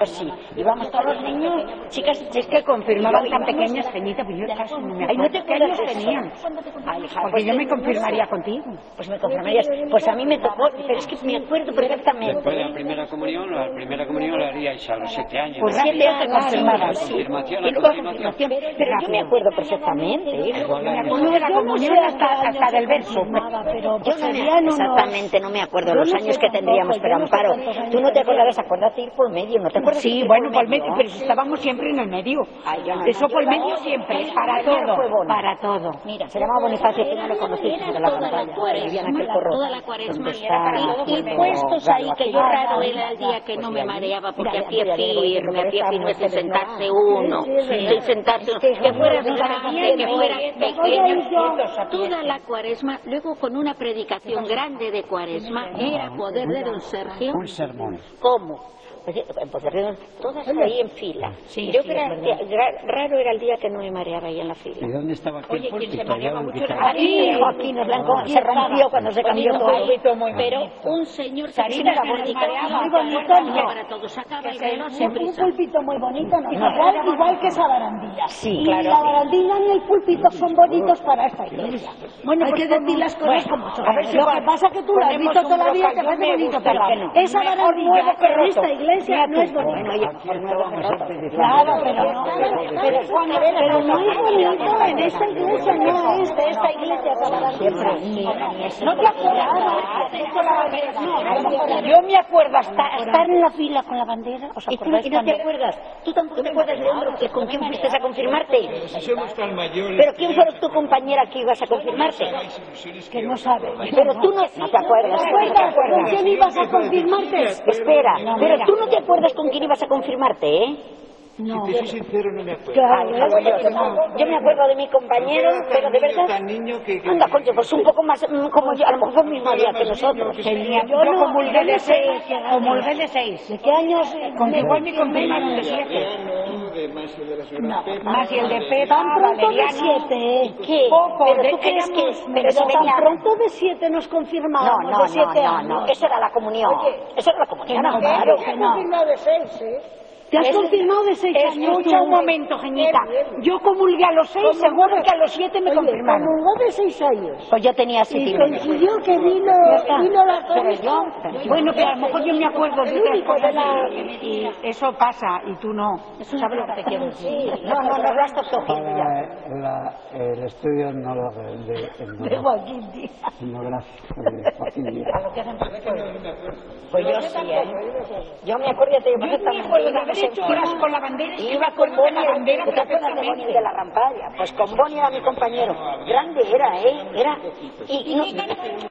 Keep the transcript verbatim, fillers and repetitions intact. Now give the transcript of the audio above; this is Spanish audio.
Sí, íbamos todos los niños, chicas, es que confirmaban tan pequeñas, Peñita, pues yo casi no me acuerdo. Ay, no te acuerdas ¿Qué años tenían? Ay, hija, Porque pues yo me confirmaría contigo. Pues me confirmarías. Pues a mí me tocó, pero es que me acuerdo perfectamente. Después de la primera comunión, la primera comunión la haríais a los siete años. Pues siete años te confirmaban, La sí. confirmación, Y la luego confirmación. Pero yo me acuerdo perfectamente, hija. Me acuerdo de la comunión hasta, hasta del verso. Pero yo no me, exactamente no me acuerdo los años que tendríamos, pero Amparo, tú no te acordarás, acuérdate ir por medio, ¿no te acuerdas? Sí, bueno, por medio, pero si estábamos siempre en el medio. Ay, yo no, Eso por yo medio no, siempre, no, para no, no, todo, para todo. Mira, se llamaba Bonifacio, tú no lo conociste de la campaña, vivía en aquel corro. Toda la cuaresma Está- y, y puestos ahí que yo raro era el día que no me mareaba porque hacía firme, hacía firme sin sentarse uno, sin sentarse uno, que fuera grande, que fuera pequeño, toda la cuaresma, luego con una predicación grande de cuaresma, era poder de don Sergio. Un sermón. ¿Cómo? Pues, pues, todas ahí en fila. Sí, Yo sí, creo es que ra- raro era el día que no me mareaba ahí en la fila. ¿Y dónde estaba aquel Oye, quien se púlpito? mareaba Ya lo mucho era quitaron. Aquí, Joaquín, nos la han- se rompió cuando se cambió todo. Pero un señor que Sarina, hacía que nos predicación mareaba, muy bonito, bonita no. para todos, sacaba el reloj Un sin prisa. púlpito muy bonito, ¿no? Igual, igual que esa barandilla. Sí, y claro. la barandilla ni el púlpito son bonitos para esta iglesia. Bueno, hay pues que decir las cosas bueno, como son. a ver si Lo va- que pasa es que tú lo has ponemos visto un toda la vida, brocal, te parece me bonito, gusta, pero ¿por qué no? esa Mejor barandilla nuevo que para roto. esta iglesia no es Bueno, bonita. oye, Aquí pues nuevo que estábamos roto. siempre Claro, diciendo, pero no, pero, Juan, pero no es bonito en esta iglesia, no es de esta iglesia esa barandilla. No te acuerdas. Yo me acuerdo hasta estar en la fila con la bandera. ¿Os acordáis? ¿Y tú, y no te acuerdas? ¿Tú tampoco te acuerdas, Leandro, que con quién fuiste a confirmarte? ¿Pero quién fue tu compañera que ibas a confirmarte? Que no sabe. Pero tú no, no te acuerdas. ¿Te acuerdas con quién ibas a confirmarte? Espera, pero tú no te acuerdas con quién ibas a confirmarte, ¿eh? No. Si te soy sincero, no me acuerdo. Claro, Ay, yo, no. Yo me acuerdo de mi compañero, pero de verdad. Tan niño que... que- Anda, coño, pues un poco más mm, como yo, a lo mejor fue el mismo día que nosotros. Tenía, Yo yo no- comulgué yo de no sé seis, qué años. comulgué de seis. ¿De qué años? Con que me- igual me confirmaron de siete. de más el de la señora No, Pepa, Más y el de Pepa, Tan pronto de Valeriano. siete, ¿eh? ¿Qué? Poco, ¿Pero de- tú crees que éramos- pero Pero si tan venía... pronto de siete nos No, confirmamos no, de siete no, no, años. no, eso era la comunión. Eso era la comunión, no, claro. que no. de seis, ¿eh? ¿Te has confirmado de seis años? Escucha tú? un momento, Geñita. Yo comulgué a los seis, seguro que a los siete me Oye, confirmaron. comulgó de seis años. Pues yo tenía Y siete. coincidió que vino, vino la Pero yo, Bueno, pero a lo mejor yo me acuerdo de El otras único de cosas la- y, y eso pasa y tú no. ¿sabes lo que te quiero decir? No, no, no, lo has tocado. para la- el estudio etnólogo de, de etnólogo- Joaquín Díaz. etnográfico de Joaquín Díaz. Pues yo sí, ¿eh? Yo me acuerdo, ya te digo, Yo me acuerdo de haber hecho horas con la bandera y yo me iba con acuerdo de Boni, la bandera ¿te acuerdas de Boni perfectamente. de la Rampalla? Pues con Boni era mi compañero. Grande era, ¿eh? Era... Y, y no...